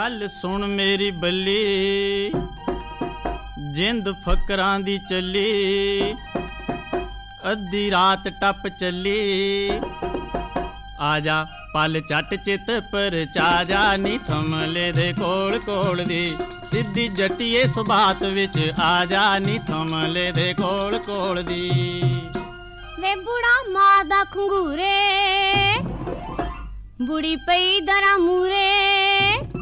ਗੱਲ ਸੁਣ ਮੇਰੀ ਬੱਲੀ, ਜਿੰਦ ਫਕਰਾਂ ਦੀ ਚੱਲੀ, ਅੱਧੀ ਰਾਤ ਟੱਪ ਚੱਲੀ। ਆ ਜਾ ਪਲ ਝੱਟ ਚਿੱਤ ਪਰਚਾ ਜਾ ਨੀ ਥਮਲੇ ਦੇ ਕੋਲ ਕੋਲ ਦੀ, ਸਿੱਧੀ ਜੱਟੀਏ ਸੁਬਾਤ ਵਿੱਚ ਆ ਜਾ ਨੀ ਥਮਲੇ ਦੇ ਕੋਲ ਕੋਲ ਦੀ। ਵੇ ਬੁੜਾ ਮਾਰਦਾ ਖੰਗੂਰੇ, ਬੁੜੀ ਪਈ ਦਰਾਂ ਮੂਰੇ,